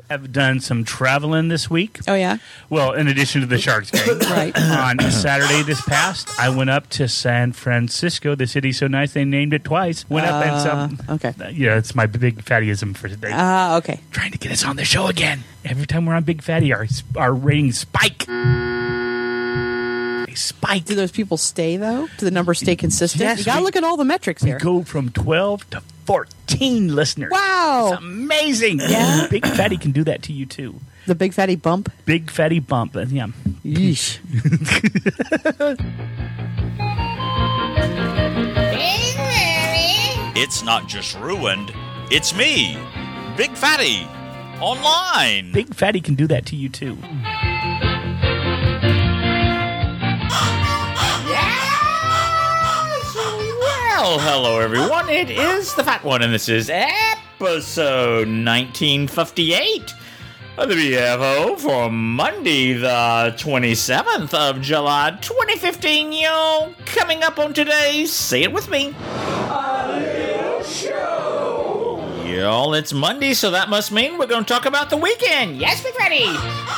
have done some traveling this week. Oh, yeah? Well, in addition to the Sharks game. Right. On Saturday this past, I went up to San Francisco. The city's so nice they named it twice. Went up and some. Okay. Yeah, it's my big fattyism for today. Okay. Trying to get us on the show again. Every time we're on Big Fatty, our ratings spike. They spike. Do those people stay, though? Do the numbers stay consistent? Yes, you got to look at all the metrics here. We go from 12 to 14 listeners. Wow. It's amazing. Yeah. Big Fatty can do that to you, too. The big fatty bump? Big Fatty bump. Yeah. Yeesh. It's not just ruined, it's me, Big Fatty, online. Big Fatty can do that to you, too. Well, hello everyone, it is the Fat One, and this is episode 1958 of the BFO for Monday, the 27th of July, 2015. Yo, coming up on today's Say It With Me. Y'all, it's Monday, so that must mean we're going to talk about the weekend. Yes, Big Fatty.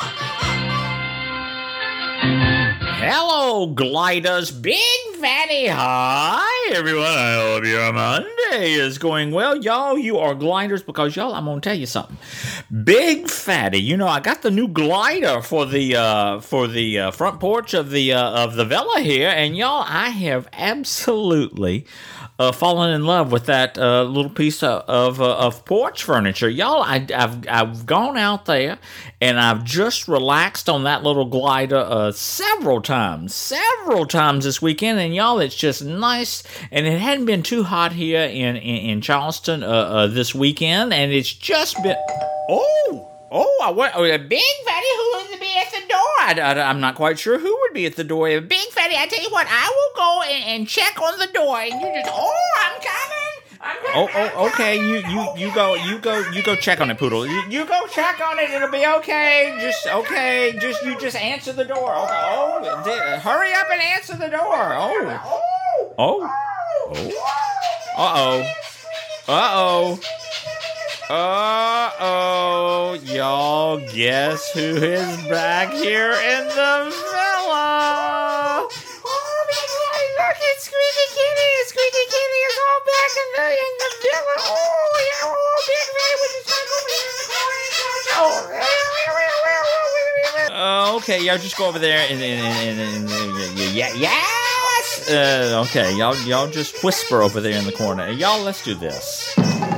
Hello, gliders. Big Fatty. Hi, everyone. I hope your Monday is going well. Y'all, you are gliders because, y'all, I'm going to tell you something. Big Fatty. You know, I got the new glider for the front porch of the villa here, and, y'all, I have absolutely fallen in love with that little piece of porch furniture. Y'all, I've gone out there and I've just relaxed on that little glider several times this weekend, and y'all, it's just nice, and it hadn't been too hot here in Charleston this weekend, and it's just been... Big Fatty, who would be at the door? I'm not quite sure who would be at the door. Big Fatty, I tell you what, I will go and check on the door, and you just, I'm coming. Okay. You go check on it, Poodle. You go check on it. It'll be okay. You just answer the door. Okay. Hurry up and answer the door. Y'all, guess who is back here in the villa? Look, it's Squeaky Kitty. Squeaky Kitty is all back in the villa. Big Fatty with his back over here in the corner. Okay, y'all just go over there and yes. Okay, y'all just whisper over there in the corner. Y'all, let's do this.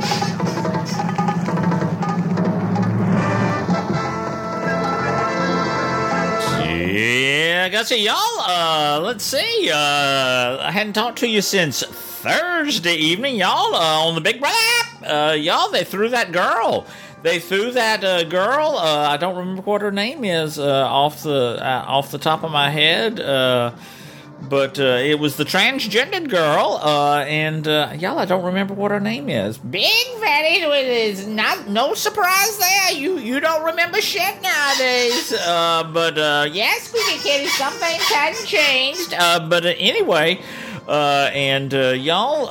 Yeah, I got you, y'all. Let's see. I hadn't talked to you since Thursday evening, y'all. On the Big Brother app, y'all. They threw that girl. Girl. I don't remember what her name is off the top of my head. But it was the transgendered girl, and y'all, I don't remember what her name is. Big Fatty, is no surprise there. You don't remember shit nowadays. But yes, Squeaky Kitty, some things hadn't changed. But anyway, y'all,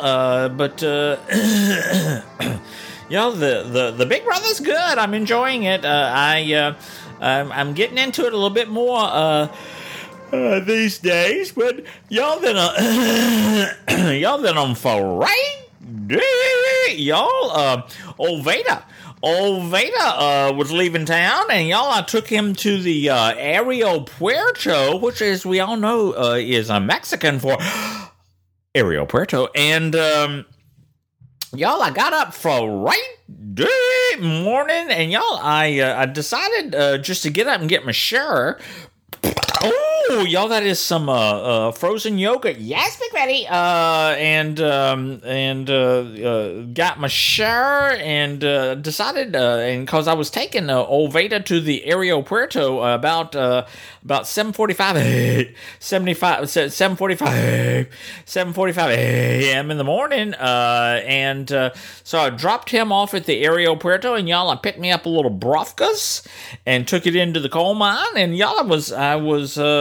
y'all, the Big Brother's good. I'm enjoying it. I'm getting into it a little bit more. These days, but y'all been on for right? Y'all, old Veda was leaving town, and y'all, I took him to the Aereo Puerto, which, as we all know, is a Mexican for Aereo Puerto, and y'all, I got up for right morning, and y'all, I decided just to get up and get my shower. Oh, y'all, that is some frozen yogurt. Yes, Big Fatty. And got my shower and decided, and because I was taking old Veda to the Aereo Puerto about 7:45 a.m. in the morning, and so I dropped him off at the Aereo Puerto, and y'all, I picked me up a little Brofkas and took it into the coal mine, and y'all, I was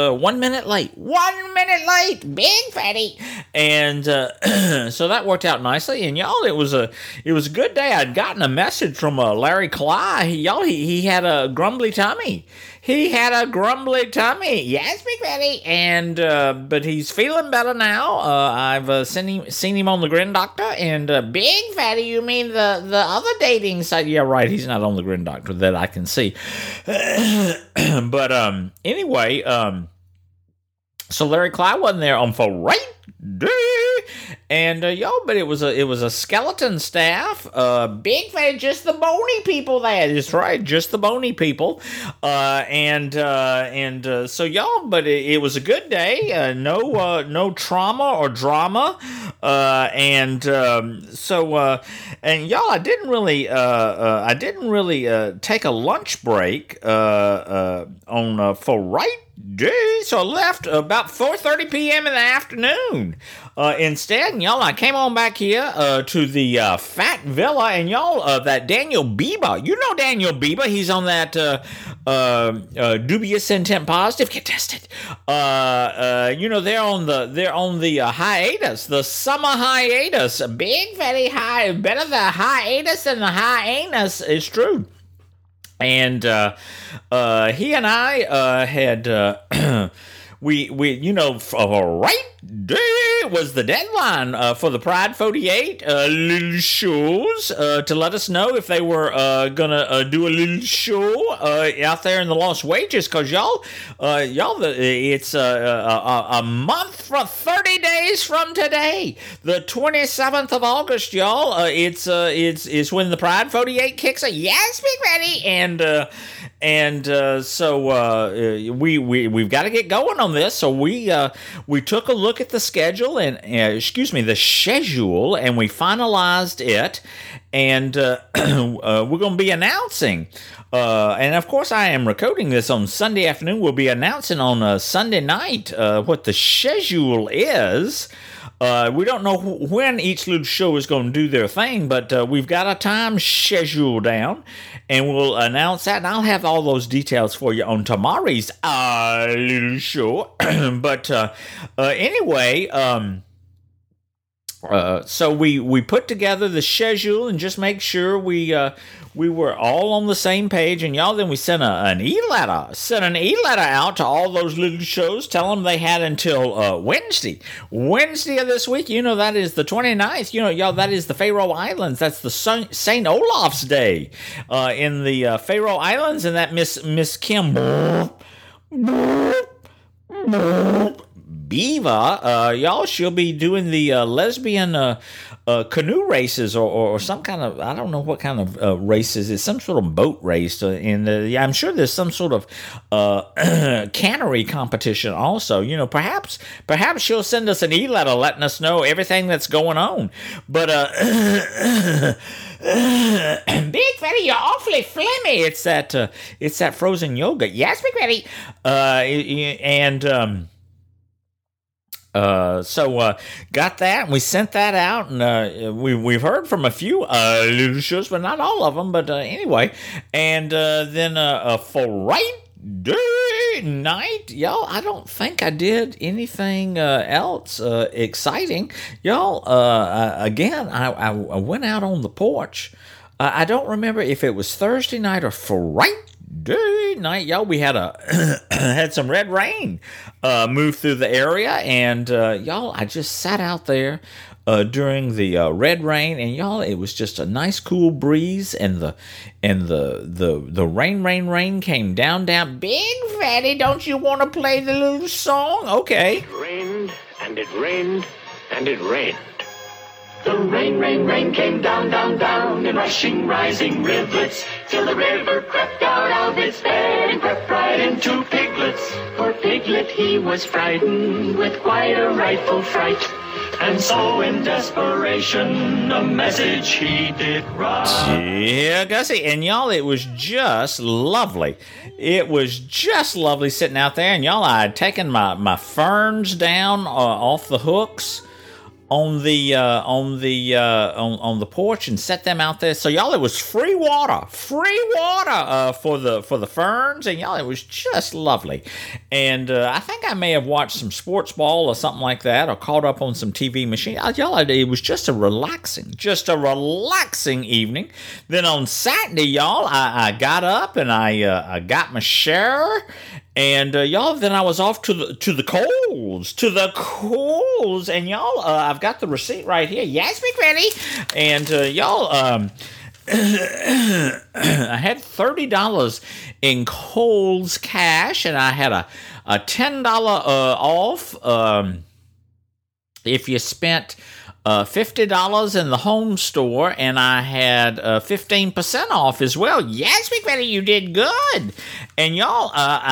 1 minute late. 1 minute late, Big Fatty. And so that worked out nicely. And y'all, it was a good day. I'd gotten a message from Larry Cly. He had a grumbly tummy. He had a grumbly tummy. Yes, Big Fatty. And but he's feeling better now. I've seen him on the Grin Doctor. And Big Fatty, you mean the other dating site? Yeah, right. He's not on the Grin Doctor that I can see. But anyway, so Larry Clyde wasn't there on for right day. And but it was a skeleton staff. Big Fatty, just the bony people there. That's right, just the bony people. So y'all, but it was a good day. No trauma or drama. And y'all, I didn't really take a lunch break on for right day, so I left about 4:30 p.m. in the afternoon. Instead, y'all, I came on back here to the Fat Villa, and y'all, that Daniel Bieber, you know Daniel Bieber, he's on that dubious intent positive, get tested. They're on the hiatus, the summer hiatus. Big Fatty high, better the hiatus than the hyenas. It's true. And he and I had we right day was the deadline for the Pride 48 little shows to let us know if they were gonna do a little show out there in the Lost Wages, because it's a month from 30 days from today, the 27th of August, y'all. It's when the Pride 48 kicks in. Yes, Big Fatty. So we've got to get going on this. So we took a look at the schedule and the schedule, and we finalized it, and we're going to be announcing. And of course, I am recording this on Sunday afternoon. We'll be announcing on Sunday night what the schedule is. We don't know when each little show is going to do their thing, but we've got a time schedule down, and we'll announce that, and I'll have all those details for you on tomorrow's little show. But anyway, so we put together the schedule and just make sure we were all on the same page, and y'all, then we sent an e-letter out to all those little shows, tell them they had until Wednesday of this week. That is the 29th. Y'all, that is the Faroe Islands. That's the St. Olaf's Day in the Faroe Islands, and that Miss Kim Beaver, y'all, she'll be doing the lesbian canoe races or some kind of, I don't know what kind of races. It's some sort of boat race, and I'm sure there's some sort of cannery competition also. Perhaps she'll send us an e-letter letting us know everything that's going on. But Big Fatty, you're awfully phlegmy. It's that frozen yogurt. Yes, Big Fatty. So got that, and we sent that out, and we've heard from a few little shows, but not all of them. But anyway, and then for right day night, y'all, I don't think I did anything else exciting, y'all. Again, I went out on the porch. I don't remember if it was Thursday night or Friday night, y'all. We had had some red rain move through the area, and y'all, I just sat out there during the red rain, and y'all, it was just a nice cool breeze, and the rain came down. Big Fatty, don't you want to play the little song? Okay. It rained, and it rained, and it rained. The rain came down in rushing, rising rivulets, till the river crept out of its bed and crept right into Piglet's. For Piglet, he was frightened with quite a rightful fright, and so in desperation a message he did write. Yeah, Gussie, and y'all, it was just lovely. It was just lovely sitting out there, and y'all, I had taken my ferns down off the hooks. on the porch and set them out there. So y'all, it was free water for the ferns, and y'all, it was just lovely. And I think I may have watched some sports ball or something like that, or caught up on some TV machine. Y'all, it was just a relaxing evening. Then on Saturday, y'all, I got up and I got my shower. And y'all, then I was off to the Kohl's, and y'all, I've got the receipt right here. Yes, Big Fatty. And y'all, I had $30 in Kohl's cash, and I had a $10 off if you spent $50 in the home store, and I had 15% off as well. Yes, Big Fatty, you did good. And y'all,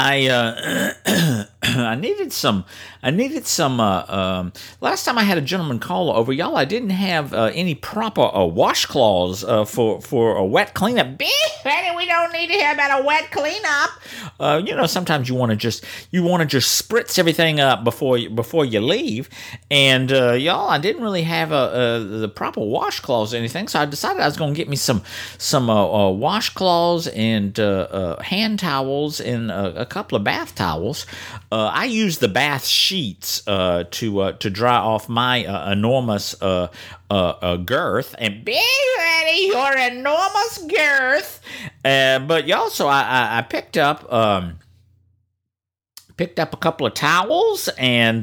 I needed some. Last time I had a gentleman call over, y'all, I didn't have any proper washcloths for a wet cleanup. Big Fatty, we don't need to hear about a wet cleanup. Sometimes you want to just spritz everything up before you leave, and y'all, I didn't really have the proper washcloths or anything, so I decided I was going to get me some washcloths and hand towels and a couple of bath towels. I use the bath sheets to dry off my enormous girth. And Big Fatty, your enormous girth. But y'all, so I picked up a couple of towels and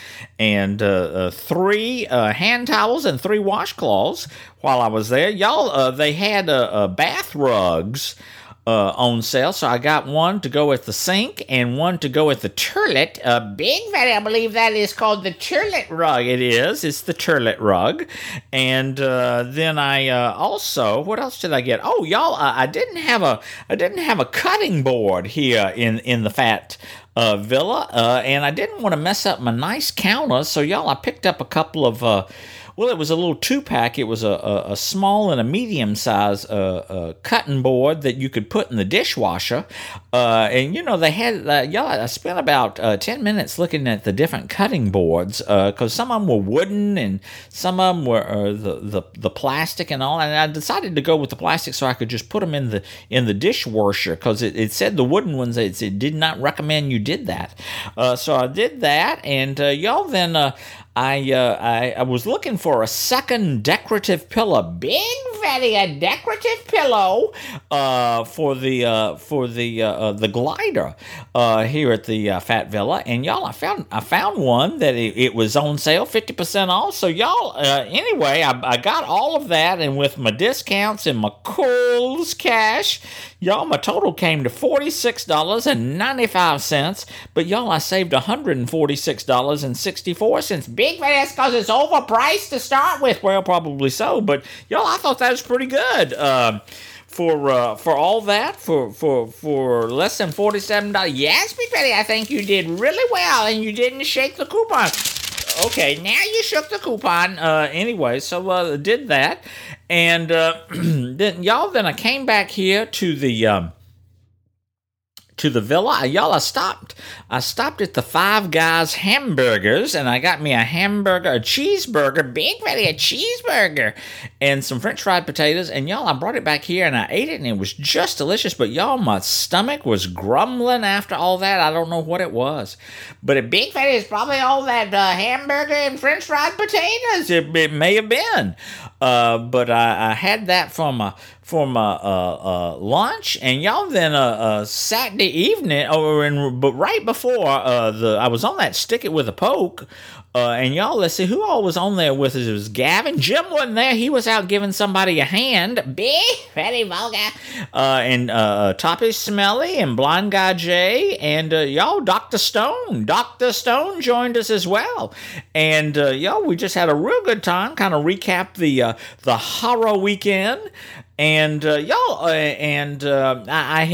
3 hand towels and 3 washcloths while I was there. Y'all, they had bath rugs on sale, so I got one to go with the sink and one to go with the toilet. Big Fatty, I believe that is called the toilet rug. It's the toilet rug. And then I also, what else did I get? Oh, y'all, I didn't have a cutting board here in the Fat Villa, and I didn't want to mess up my nice counter, so y'all, I picked up a couple of it was a little 2-pack. It was a small and a medium size cutting board that you could put in the dishwasher. And they had I spent about 10 minutes looking at the different cutting boards because some of them were wooden and some of them were the plastic and all. And I decided to go with the plastic so I could just put them in the dishwasher because it said the wooden ones. It did not recommend you did that. So I did that, and y'all, then I was looking for a second decorative pillow. Big Fatty, a decorative pillow for the glider here at the Fat Villa. And y'all, I found one that it was on sale, 50% off. So y'all, anyway, I got all of that, and with my discounts and my Kohl's cash, y'all, my total came to $46.95. But y'all, I saved $146.64. Big Fatty, that's because it's overpriced to start with. Well, probably so, but y'all, I thought that was pretty good for all that for less than $47. Yes, Big Fatty, I think you did really well, and you didn't shake the coupon. Okay, now you shook the coupon. Anyway, so did that, and then I came back here to the villa. Y'all, I stopped at the Five Guys hamburgers, and I got me a cheeseburger, Big Fatty, a cheeseburger, and some French fried potatoes. And y'all, I brought it back here and I ate it, and it was just delicious. But y'all, my stomach was grumbling after all that. I don't know what it was, but a Big Fatty is probably all that hamburger and French fried potatoes. It may have been, but I had that for my lunch, and y'all, then Saturday evening, but right before I was on that Stick It With a Poke, and y'all, let's see who all was on there with us. It was Gavin. Jim wasn't there; he was out giving somebody a hand. Big Fatty Vulgar, and Toppy Smelly, and Blind Guy Jay, and y'all, Dr. Stone. Dr. Stone joined us as well, and y'all, we just had a real good time. Kind of recap the horror weekend. And y'all, I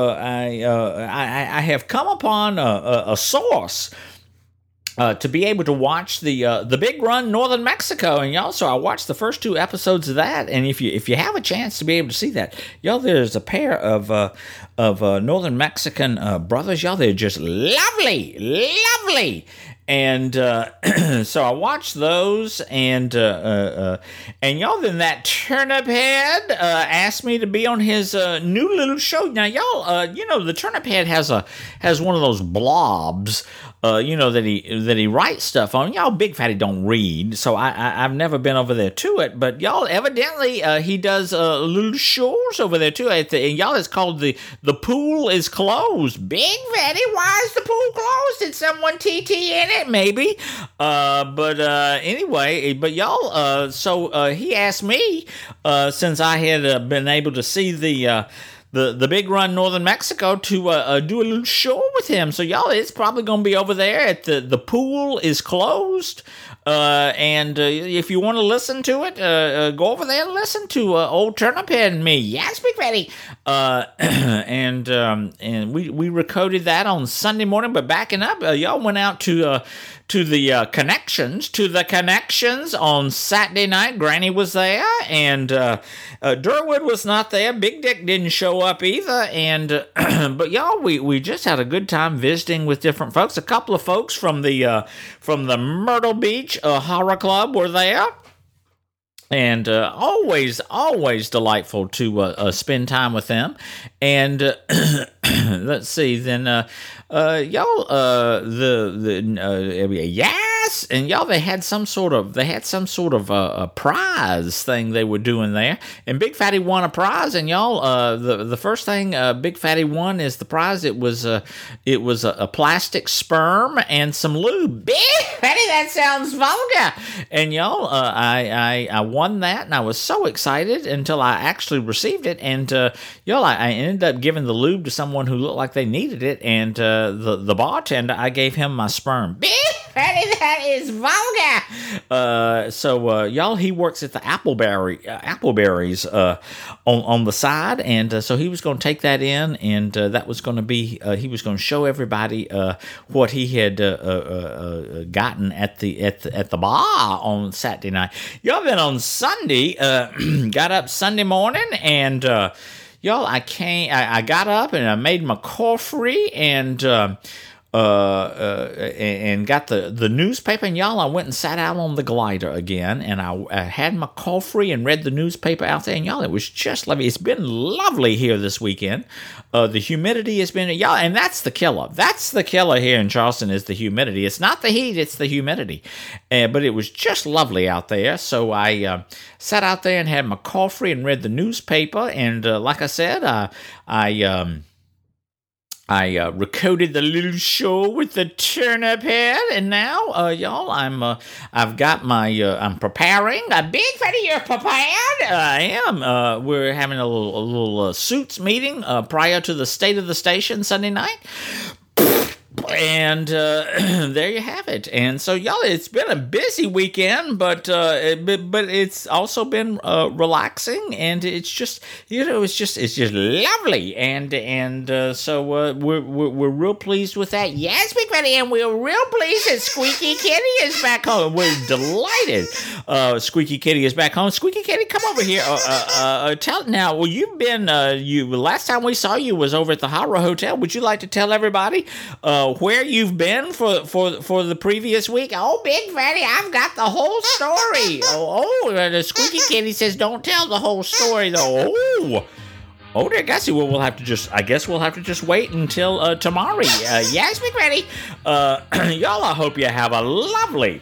have come upon a source to be able to watch the Big Run Northern Mexico, and y'all, so I watched the first 2 episodes of that. And if you have a chance to be able to see that, y'all, there's a pair of Northern Mexican brothers, y'all, they're just lovely. And so I watched those, and y'all, then that turnip head asked me to be on his new little show. Now, y'all, the turnip head has one of those blobs, that he writes stuff on. Y'all, Big Fatty don't read, so I've never been over there to it. But y'all, evidently, he does little shows over there too. And y'all, it's called the Pool is Closed. Big Fatty, why is the pool closed? Did someone TT in it? Maybe. Anyway, but y'all, so he asked me, since I had been able to see the Big Run Northern Mexico, to do a little show with him. So y'all, it's probably going to be over there at the Pool is Closed. And if you want to listen to it, go over there and listen to old Turnip Head and me. Yes, Big Fatty. And we recorded that on Sunday morning. But backing up, y'all went out to the connections on Saturday night. Granny was there, and Durwood was not there. Big Dick didn't show up either. And but y'all, we just had a good time visiting with different folks. A couple of folks from the Myrtle Beach Horror Club were there. And always delightful to spend time with them. And let's see, then y'all, yes, and y'all, they had some sort of a prize thing they were doing there, and Big Fatty won a prize. And y'all, the first thing Big Fatty won is the prize. It was a plastic sperm and some lube. Big Fatty, that sounds vulgar. And y'all, I won that, and I was so excited until I actually received it. And y'all, I ended up giving the lube to someone who looked like they needed it, and the bartender, I gave him my sperm. Big Fatty, that is vulgar. So y'all, he works at the Appleberries on the side, and so he was going to take that in, and that was going to be he was going to show everybody what he had gotten at the bar on Saturday night. Y'all, then on Sunday, got up Sunday morning, and y'all, I got up and I made my coffee, and got the newspaper, and y'all, I went and sat out on the glider again, and I had my coffee and read the newspaper out there, and y'all, it was just lovely. It's been lovely here this weekend. The humidity has been, y'all, and that's the killer. That's the killer here in Charleston, is the humidity. It's not the heat, it's the humidity. But it was just lovely out there, so I sat out there and had my coffee and read the newspaper, and like I said, I recorded the little show with the Turnip Head, and now, y'all, I'm preparing. Big Fatty, you're prepared? I am. We're having a little Suits meeting prior to the State of the Station Sunday night. And there you have it. And so, y'all, it's been a busy weekend, but it's also been relaxing, and it's just, it's just lovely. And so we're real pleased with that. Yes, Big Fatty, and we're real pleased that Squeaky Kitty is back home. We're delighted. Squeaky Kitty is back home. Squeaky Kitty, come over here. Tell now. Well, you've been last time we saw you was over at the Horror Hotel. Would you like to tell everybody where you've been for the previous week? Oh, Big Fatty, I've got the whole story. The Squeaky Kitty says don't tell the whole story, though. Oh, dear Gussie. Well, we'll have to just wait until tomorrow. Yes, Big Fatty. Y'all, I hope you have a lovely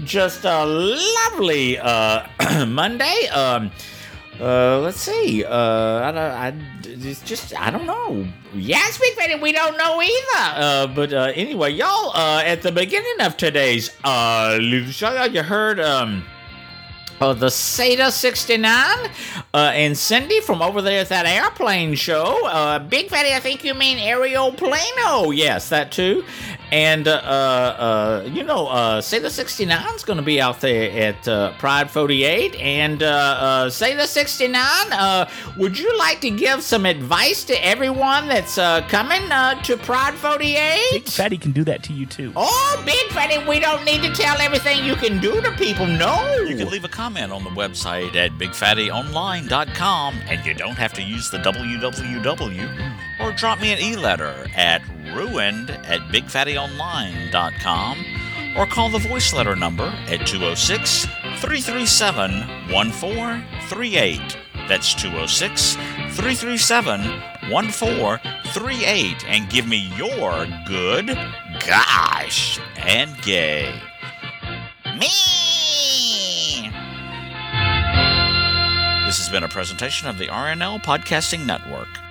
Monday. Let's see. I don't know. Yes, Big Fatty, we don't know either. But anyway, y'all, at the beginning of today's little show, you heard the Seda 69 and Cindy from over there at that airplane show. Big Fatty, I think you mean Ariel Plano. Yes, that too. And, Seda 69 is going to be out there at Pride 48. And Seda 69, would you like to give some advice to everyone that's coming to Pride 48? Big Fatty can do that to you, too. Oh, Big Fatty, we don't need to tell everything you can do to people. No. You can leave a comment on the website at bigfattyonline.com, and you don't have to use the www, or drop me an e-letter at ruined@bigfattyonline.com, or call the voice letter number at 206-337-1438. That's 206-337-1438, and give me your good, gosh, and gay. Me! This has been a presentation of the RNL Podcasting Network.